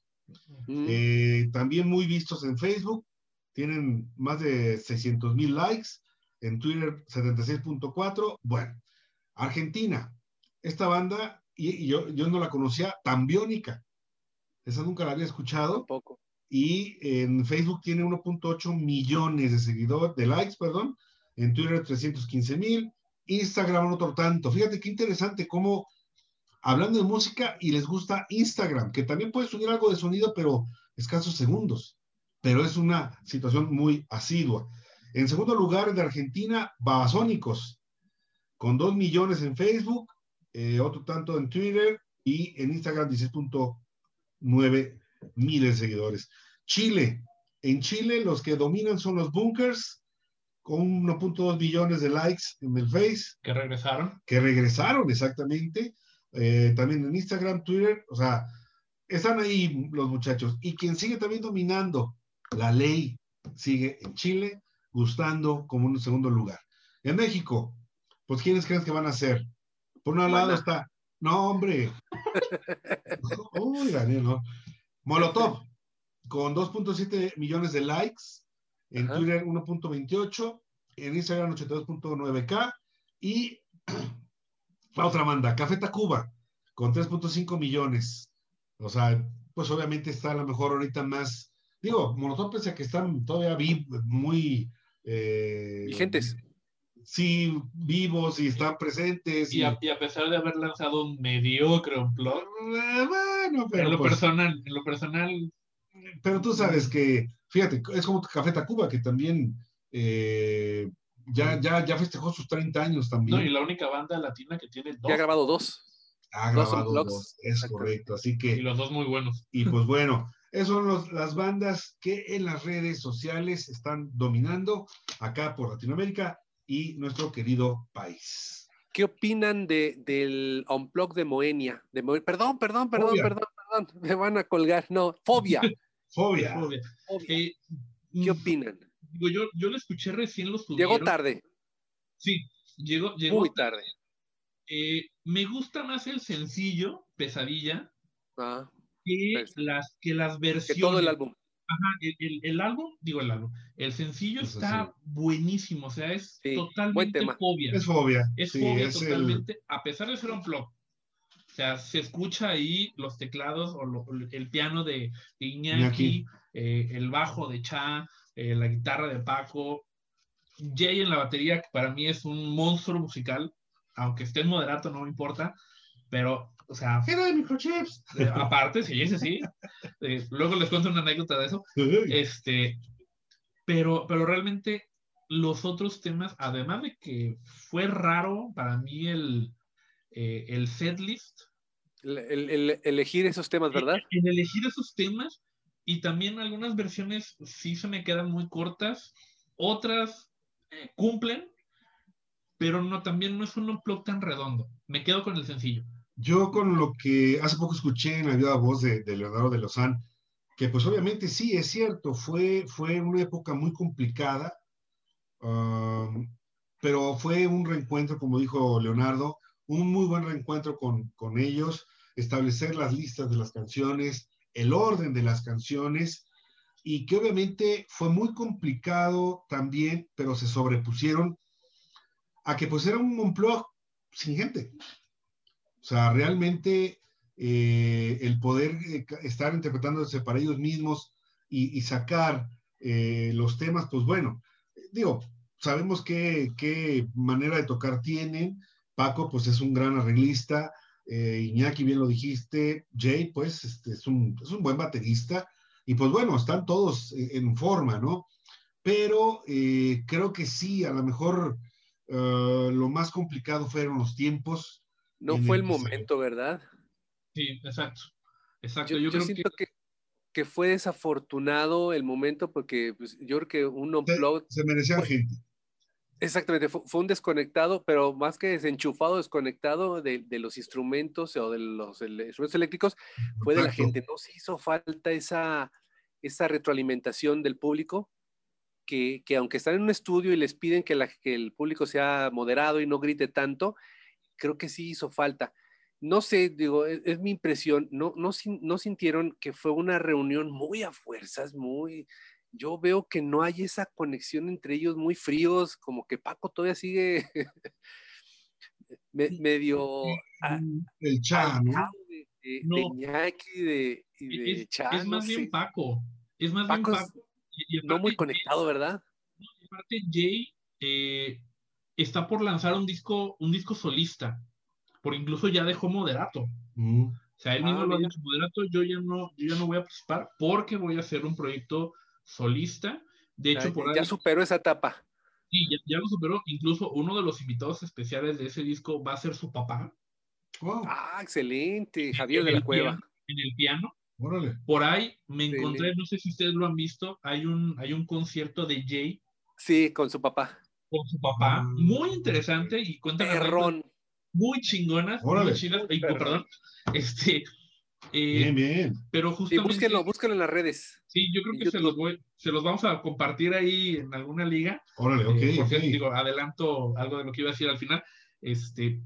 también muy vistos en Facebook, tienen más de 600,000 likes, en Twitter 76.4. Bueno, Argentina, esta banda, y yo no la conocía, Tambiónica, esa nunca la había escuchado. Tampoco. Y en Facebook tiene 1.8 millones de seguidores, de likes, perdón, en Twitter 315,000, Instagram otro tanto. Fíjate qué interesante cómo, hablando de música, y les gusta Instagram, que también puede subir algo de sonido, pero escasos segundos, pero es una situación muy asidua. En segundo lugar, de Argentina, Babasónicos, con 2 millones en Facebook, otro tanto en Twitter, y en Instagram 16.9 miles de seguidores. Chile, en Chile los que dominan son los Bunkers, con 1.2 billones de likes en el Face. Que regresaron, exactamente. También en Instagram, Twitter, o sea, están ahí los muchachos. Y quien sigue también dominando, La Ley, sigue en Chile, gustando como un segundo lugar. En México, pues ¿quiénes crees que van a ser? Por un lado está, no hombre, uy, Daniel, no. Molotov, con 2.7 millones de likes, en Twitter 1.28, en Instagram 82.9K, y la otra banda, Café Tacuba, con 3.5 millones. O sea, pues obviamente está a lo mejor ahorita más, digo, Molotov pese a que están todavía muy vigentes. Sí, vivos y están presentes. Y a pesar de haber lanzado un mediocre unplug, bueno, pero en lo personal. Pero tú sabes que, fíjate, es como Café Tacuba, que también ya festejó sus 30 años también. No, y la única banda latina que tiene 2. Ya ha grabado 2. Ha grabado 2, es correcto. Así que. Y los 2 muy buenos. Y pues bueno, esas son las bandas que en las redes sociales están dominando acá por Latinoamérica y nuestro querido país. ¿Qué opinan del Unplugged de Moenia? Perdón, me van a colgar. No, Fobia. Fobia. ¿Qué opinan? Digo, yo lo escuché recién, lo subieron. Llegó tarde. Sí, llegó muy tarde. Me gusta más el sencillo, Pesadilla, que las versiones. Que todo el álbum. Ajá, el álbum. El sencillo está buenísimo, o sea, es totalmente Fobia. Es Fobia. Es Fobia totalmente, a pesar de ser un flop. O sea, se escucha ahí los teclados o el piano de Iñaki, el bajo de Cha, la guitarra de Paco, Jay en la batería, que para mí es un monstruo musical, aunque esté en moderato, no me importa, pero, o sea, ¡Era de microchips! Aparte, sí. Luego les cuento una anécdota de eso. Pero realmente los otros temas, además de que fue raro para mí el setlist. El elegir esos temas, ¿verdad? El elegir esos temas, y también algunas versiones sí se me quedan muy cortas, otras cumplen, pero también no es un unplug tan redondo. Me quedo con el sencillo. Yo con lo que hace poco escuché en la viva voz de Leonardo de Lozán, que pues obviamente sí, es cierto, fue una época muy complicada, um, pero fue un reencuentro, como dijo Leonardo, un muy buen reencuentro con ellos, establecer las listas de las canciones, el orden de las canciones, y que obviamente fue muy complicado también, pero se sobrepusieron a que pues era un Unplugged sin gente. O sea, realmente el poder estar interpretándose para ellos mismos y sacar los temas, pues bueno, digo, sabemos qué manera de tocar tienen. Paco, pues es un gran arreglista. Iñaki, bien lo dijiste. Jay, pues es un buen baterista. Y pues bueno, están todos en forma, ¿no? Pero creo que sí, a lo mejor lo más complicado fueron los tiempos No en fue el el que se... momento, ¿verdad? Sí, exacto. Yo, Exacto, yo yo creo que siento que fue desafortunado el momento porque pues, yo creo que un se, unplugged se merecían fue, gente. exactamente, fue un desconectado, pero más que desenchufado, desconectado de los instrumentos o de los instrumentos eléctricos, fue de la Exacto. gente. No se hizo falta esa retroalimentación del público, que aunque están en un estudio y les piden que el público sea moderado y no grite tanto, creo que sí hizo falta. No sé, digo, es mi impresión, no sintieron que fue una reunión muy a fuerzas, muy... Yo veo que no hay esa conexión entre ellos, muy fríos, como que Paco todavía sigue medio El Cha, ¿no? alejado de no, Iñaki y de es Cha, no más bien sé. Paco, es más bien Paco es Paco, y no muy aparte, conectado, ¿verdad? aparte Jay está por lanzar un disco solista, por incluso ya dejó Moderato. Mm. O sea, él mismo Ah, lo ha mira. dicho, Moderato, yo ya no voy a participar porque voy a hacer un proyecto solista. De Ya, hecho, por ya ahí, superó esa etapa. sí, ya lo superó. Incluso uno de los invitados especiales de ese disco va a ser su papá Wow, Ah, excelente, Javier en de la el piano. Cueva. En el piano. órale. Por ahí me encontré, Excelente. no sé si ustedes lo han visto, hay un concierto de Jay Sí, con su papá. con su papá, muy Ah, interesante y cuentan anécdotas Perrón. muy chingonas, muy órale. chidas, Muy perdón, perrón. este, Bien, eh, bien. pero Sí, búsquenlo, justamente, búsquenlo en las redes, sí, yo creo en que se los YouTube. voy, se los vamos a compartir ahí en alguna liga, Órale, ok, ok. porque digo, adelanto algo de lo que iba a decir al final, este,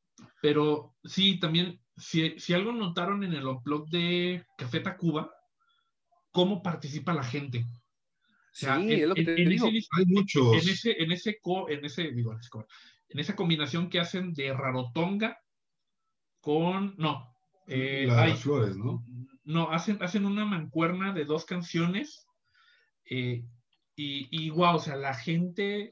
pero sí, también, si algo notaron en el blog de Café Tacuba, cómo participa la gente. O sea, Sí, es lo que te en ese digo. disco, Hay muchos. digo, en esa combinación que hacen de Rarotonga con, no, La de las flores, ¿no? no, hacen una mancuerna de dos canciones eh, y wow, o sea, la gente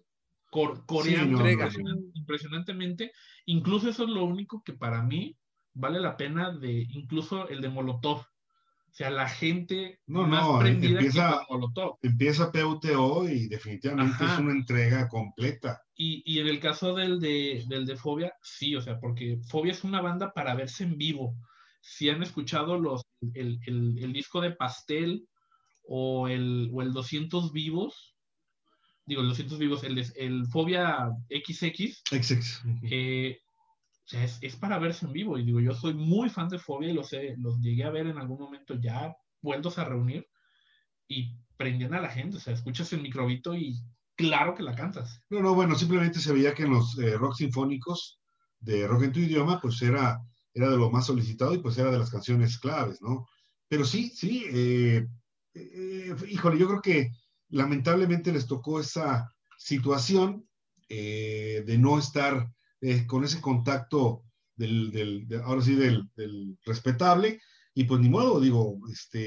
Sí, coreando no, no, Entrega. no. impresionantemente, incluso eso es lo único que para mí vale la pena de, incluso el de Molotov, o sea, la gente No, más no, prendida que con empieza, Molotov. empieza PUTO y definitivamente es Ajá, una entrega completa. y en el caso del de Fobia, sí, o sea, porque Fobia es una banda para verse en vivo. Si han escuchado el disco de Pastel o el 200 vivos, digo, el 200 vivos, el Fobia XX, XX. eh, o sea, es para verse en vivo. Y digo, yo soy muy fan de Fobia y los llegué a ver en algún momento ya vueltos a reunir y prendían a la gente. O sea, escuchas el microbito y claro que la cantas. No, no, bueno, simplemente se veía que en los rock sinfónicos de rock en tu idioma, pues era de lo más solicitado y pues era de las canciones claves, ¿no? Pero sí, sí, híjole, yo creo que lamentablemente les tocó esa situación de no estar con ese contacto ahora sí, del respetable, y pues ni modo, digo,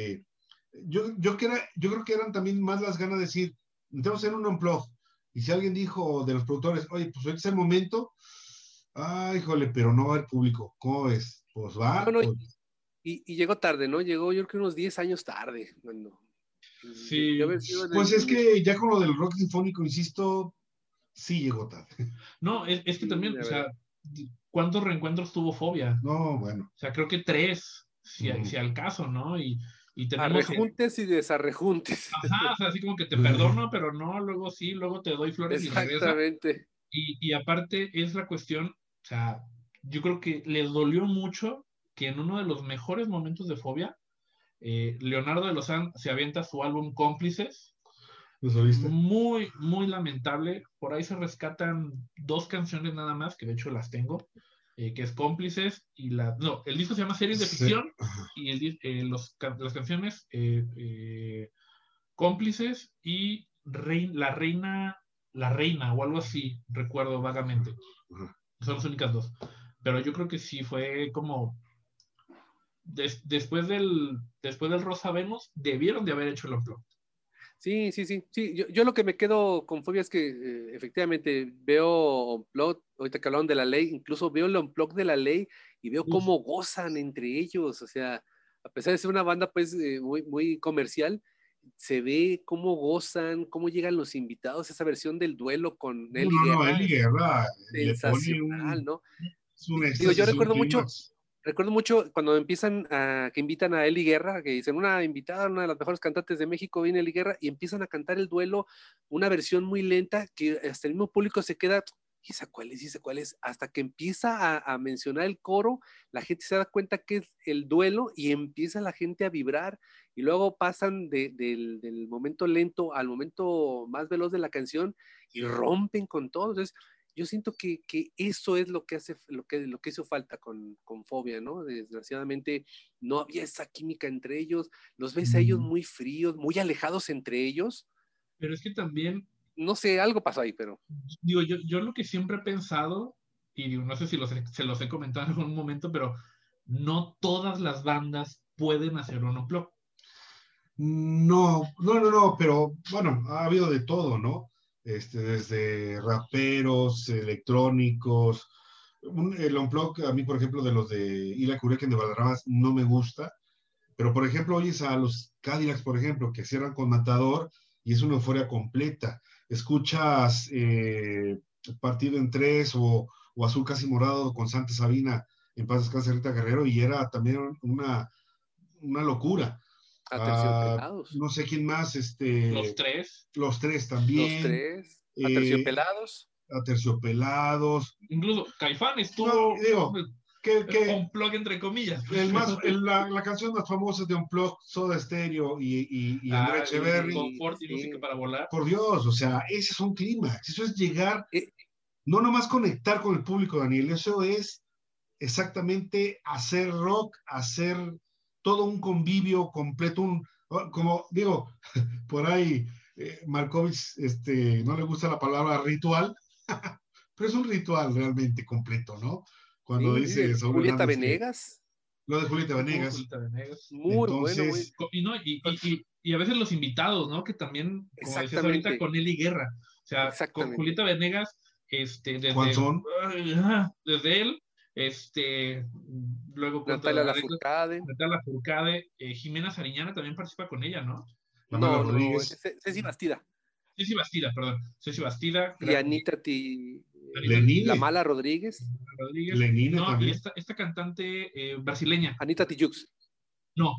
yo creo que eran también más las ganas de decir, intentamos hacer un unplug, y si alguien dijo de los productores, oye, pues hoy es el momento, híjole, pero no va a haber público. ¿Cómo ves? Pues va. Bueno, Pues, y llegó tarde, ¿no? Llegó yo creo que unos 10 años tarde. Bueno, debió Sí, haber sido pues es que ya con lo del rock sinfónico, insisto, sí llegó tarde. no, es que sí, también, o la sea, verdad. ¿cuántos reencuentros tuvo Fobia? No, bueno. O sea, creo que tres, si Mm. al caso, ¿no? Y tenemos Arrejuntes y desarrejuntes. ajá, o sea, así como que te perdono, pero no, luego sí, luego te doy flores y regresa. Exactamente. Y aparte es la cuestión, o sea, yo creo que les dolió mucho que en uno de los mejores momentos de Fobia Leonardo de Lozán se avienta su álbum Cómplices. ¿Lo soliste? Muy, muy lamentable. Por ahí se rescatan 2 canciones nada más, que de hecho las tengo, que es Cómplices y no, el disco se llama Series de Ficción y las canciones Cómplices y la Reina o algo así, recuerdo vagamente. Son las únicas 2. Pero yo creo que sí fue como después del Rosa Venus debieron de haber hecho el Unplugged. Sí. Yo lo que me quedo con fobia es que efectivamente veo Unplugged, ahorita que hablaron de La Ley, incluso veo el Unplugged de La Ley y veo cómo gozan entre ellos, o sea, a pesar de ser una banda pues muy, muy comercial, se ve cómo gozan, cómo llegan los invitados, esa versión del duelo con Eli Guerra. Eli Guerra le pone sensacional, ¿no? es un Digo, yo éxtasis, un clímax. recuerdo mucho cuando que invitan a Eli Guerra, que dicen una invitada, una de las mejores cantantes de México, viene Eli Guerra, y empiezan a cantar el duelo, una versión muy lenta, que hasta el mismo público se queda, ¿y esa cuál es? ¿Y esa cuál es? Hasta que empieza a mencionar el coro, la gente se da cuenta que es el duelo y empieza la gente a vibrar, y luego pasan del momento lento al momento más veloz de la canción y rompen con todo. Entonces, yo siento que eso es lo que hizo falta con Fobia, ¿no? Desgraciadamente no había esa química entre ellos, los ves a ellos muy fríos, muy alejados entre ellos. Pero es que también, no sé, algo pasó ahí, pero... Digo, yo lo que siempre he pensado, y digo, no sé si se los he comentado en algún momento, pero no todas las bandas pueden hacer un unplugged. No, pero bueno, ha habido de todo, ¿no? Desde raperos, electrónicos. El unplug, a mí, por ejemplo, de los de Ila Kureken de Valderramas, no me gusta. Pero, por ejemplo, oyes a los Cadillacs, por ejemplo, que cierran con Matador y es una euforia completa. Escuchas Partido en Tres o Azul Casi Morado con Santa Sabina en Paz Descanse Rita Guerrero y era también una locura. Aterciopelados. No sé quién más. Los Tres. Los Tres también. Los Tres. Aterciopelados. Aterciopelados. Incluso Caifán estuvo. No, digo, Unplugged entre comillas. La canción más famosa de Unplugged, Soda Stereo y Andrea Echeverry. Confort y Música para Volar. Por Dios, o sea, ese es un clímax. Eso es llegar, no nomás conectar con el público, Daniel, eso es exactamente hacer rock, hacer todo un convivio completo, como digo, por ahí Markovich no le gusta la palabra ritual, pero es un ritual realmente completo, ¿no? Cuando dice sobre Julieta Venegas. Lo de Julieta Venegas. Muy bueno. Y a veces los invitados, ¿no? Que también, como decías ahorita, con Eli Guerra. O sea, con Julieta Venegas, desde él, luego Natalia Lafourcade, Jimena Sariñana también participa con ella, ¿no? No, Ceci Bastida. Ceci Bastida. Y Anita Lenine. La Mala Rodríguez. Lenine no, también. Y esta cantante brasileña. Anita Tijoux. No.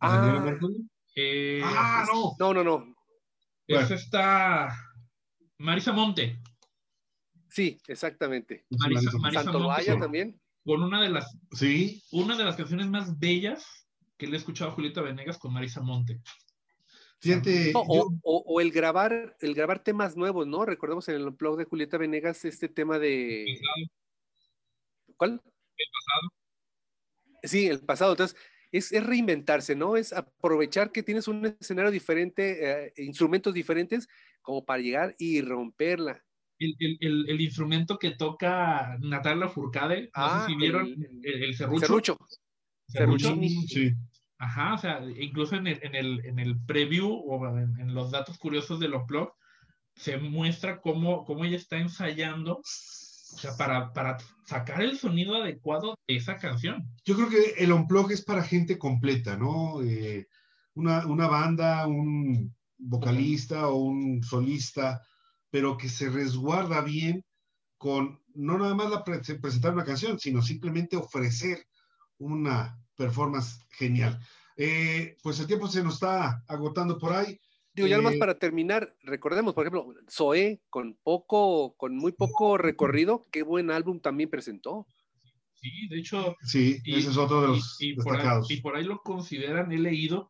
No. Es esta Marisa Monte. Sí, exactamente. Marisa Santolaya Monte, también. Con una de las canciones más bellas que le he escuchado a Julieta Venegas con Marisa Monte. Fíjate, o el grabar temas nuevos, ¿no? Recordemos en el blog de Julieta Venegas este tema de... ¿El pasado? ¿Cuál? El pasado. Sí, el pasado. Entonces, es reinventarse, ¿no? Es aprovechar que tienes un escenario diferente, instrumentos diferentes, como para llegar y romperla. El instrumento que toca Natalia Lafourcade, no sé si vieron el serrucho. Serruchini. Sí. Ajá, o sea, incluso en el preview o en los datos curiosos del Unplugged se muestra cómo ella está ensayando, o sea, para sacar el sonido adecuado de esa canción. Yo creo que el Unplugged es para gente completa, ¿no? Una banda, un vocalista o un solista, pero que se resguarda bien con no nada más presentar una canción, sino simplemente ofrecer una performance genial. Pues el tiempo se nos está agotando por ahí. Digo, ya nomás para terminar, recordemos, por ejemplo, Zoé, con muy poco recorrido, qué buen álbum también presentó. Sí, de hecho. Sí, ese es otro de los destacados. Y por ahí lo consideran, he leído,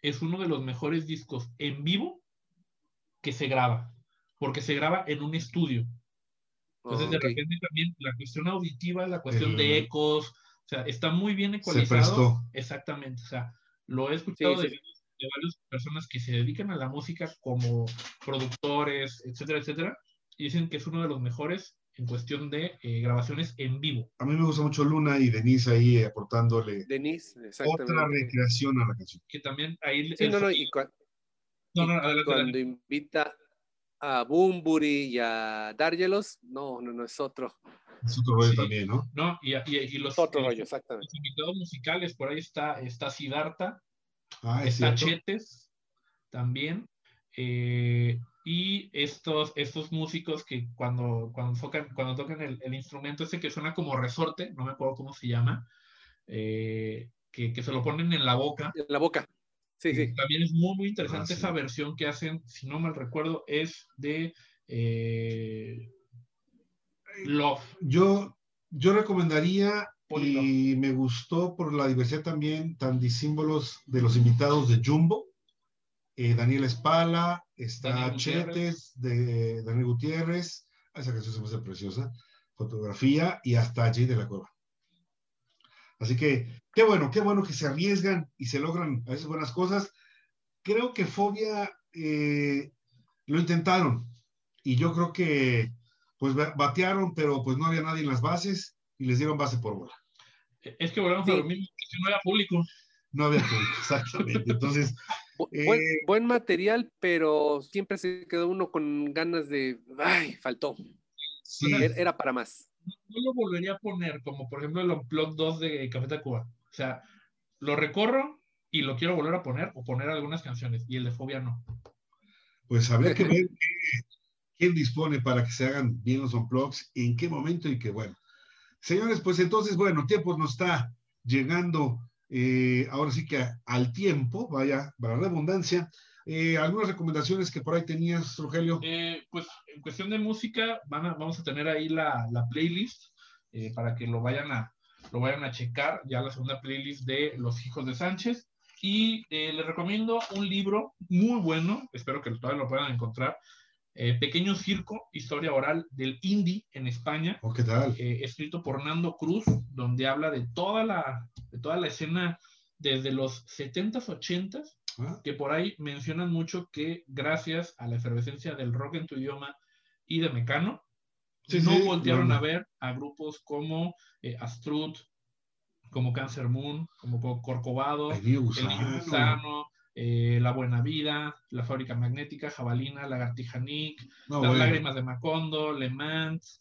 es uno de los mejores discos en vivo que se graba, porque se graba en un estudio. Entonces, de repente también la cuestión auditiva, la cuestión de ecos, o sea, está muy bien ecualizado. Se prestó. Exactamente, o sea, lo he escuchado de varias personas que se dedican a la música como productores, etcétera, etcétera, y dicen que es uno de los mejores en cuestión de grabaciones en vivo. A mí me gusta mucho Luna y Denise ahí aportándole otra recreación a la canción. Que también ahí... Sí, cuando invita a Bunbury y a Dargelos, no, es otro. Es otro rollo también, ¿no? No, y los, otro rollo, exactamente. Los invitados musicales, por ahí está Siddhartha, está Chetes también, y estos músicos que cuando tocan el instrumento ese que suena como resorte, no me acuerdo cómo se llama, que se lo ponen en la boca. En la boca. Sí, sí. También es muy, muy interesante esa versión que hacen, si no mal recuerdo, es de Love. Yo recomendaría, y me gustó por la diversidad también, tan disímbolos de los invitados de Jumbo, Daniel Espala, está Chetes, de Daniel Gutiérrez, esa canción se me hace preciosa, fotografía, y hasta Jay de la Cueva. Así que, qué bueno que se arriesgan y se logran a veces buenas cosas. Creo que Fobia lo intentaron, y yo creo que pues batearon, pero pues no había nadie en las bases, y les dieron base por bola. Es que volvemos a lo mismo, que no había público. No había público, exactamente. Entonces... buen material, pero siempre se quedó uno con ganas de, ¡ay, faltó! Sí. Era para más. No lo volvería a poner, como por ejemplo el Unplugged 2 de Café Tacuba. O sea, lo recorro y lo quiero volver a poner, o poner algunas canciones, y el de Fobia no. Pues habría que ver quién dispone para que se hagan bien los Unplugs, en qué momento, y qué bueno. Señores, pues entonces, bueno, tiempo nos está llegando, ahora sí que al tiempo, vaya, para la redundancia. ¿Algunas recomendaciones que por ahí tenías, Rogelio? Pues en cuestión de música, vamos a tener ahí la playlist, para que lo vayan a checar, ya la segunda playlist de Los Hijos de Sánchez. Y les recomiendo un libro muy bueno, espero que todavía lo puedan encontrar, Pequeño Circo, historia oral del indie en España. ¿Qué tal? Escrito por Nando Cruz, donde habla de toda la escena desde los 70s, 80s, que por ahí mencionan mucho que gracias a la efervescencia del rock en tu idioma y de Mecano, voltearon a ver a grupos como Astrud, como Cancer Moon, como Corcovado, El Niño Gusano, La Buena Vida, La Fábrica Magnética, Jabalina, Lagartija Nick, Las Lágrimas de Macondo, Le Mans,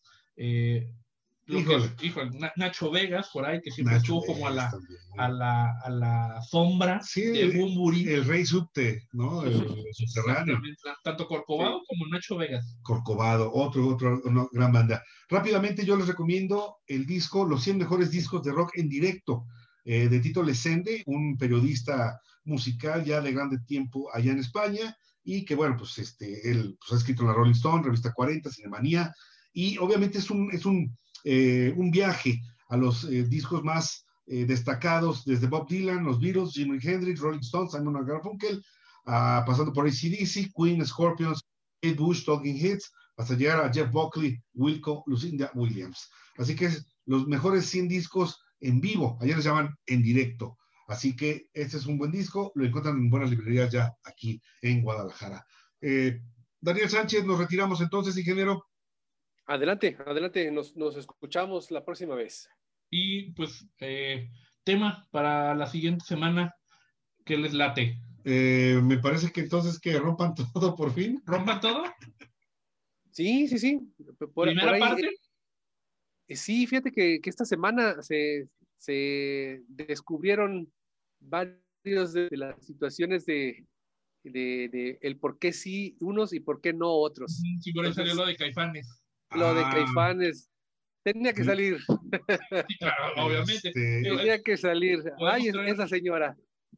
Nacho Vegas, por ahí, que siempre estuvo como a la sombra de Bunbury. El Rey Subte, ¿no? El subterráneo. Tanto Corcovado como Nacho Vegas. Corcovado, una gran banda. Rápidamente yo les recomiendo el disco, los 100 mejores discos de rock en directo, de Tito Lesende, un periodista musical ya de grande tiempo allá en España, y que bueno, pues él ha escrito en la Rolling Stone, Revista 40, Cinemanía, y obviamente es un viaje a los discos más destacados, desde Bob Dylan, los Beatles, Jimi Hendrix, Rolling Stones, Simon & Garfunkel, pasando por AC/DC, Queen, Scorpions, Kate Bush, Talking Heads, hasta llegar a Jeff Buckley, Wilco, Lucinda Williams. Así que los mejores 100 discos en vivo, ayer les llaman en directo. Así que este es un buen disco, lo encuentran en buenas librerías ya aquí en Guadalajara. Daniel Sánchez, nos retiramos entonces, ingeniero. Adelante, nos escuchamos la próxima vez. Y pues, tema para la siguiente semana, ¿qué les late? Me parece que entonces que rompan todo por fin. ¿Rompan todo? Sí. ¿Primera parte? Sí, fíjate que esta semana se descubrieron varios de las situaciones de el por qué sí unos y por qué no otros. Sí, por ahí salió lo de Caifanes. Lo de Caifanes. Tenía que salir. Sí, claro, obviamente. Tenía que salir. Ay, esa señora.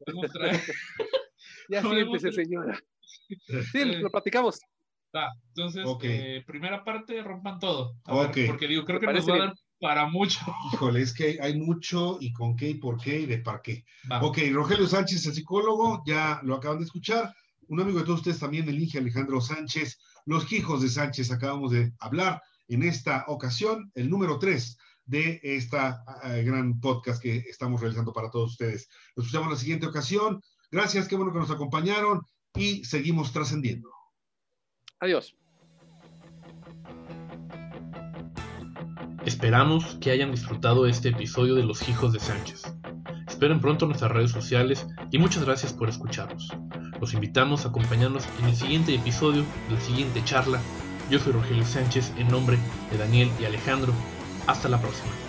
Ya siéntese, señora. Sí, lo platicamos. Entonces, primera parte, rompan todo. Okay. Porque digo, creo que nos va a dar Para mucho. Híjole, es que hay mucho y con qué y por qué y de para qué. Vamos. Ok, Rogelio Sánchez, el psicólogo, ya lo acaban de escuchar. Un amigo de todos ustedes también, el Inge Alejandro Sánchez. Los hijos de Sánchez, acabamos de hablar en esta ocasión, el número 3 de esta gran podcast que estamos realizando para todos ustedes. Nos escuchamos en la siguiente ocasión. Gracias, qué bueno que nos acompañaron y seguimos trascendiendo. Adiós. Esperamos que hayan disfrutado este episodio de Los Hijos de Sánchez. Esperen pronto nuestras redes sociales y muchas gracias por escucharnos. Los invitamos a acompañarnos en el siguiente episodio de la siguiente charla. Yo soy Rogelio Sánchez en nombre de Daniel y Alejandro. Hasta la próxima.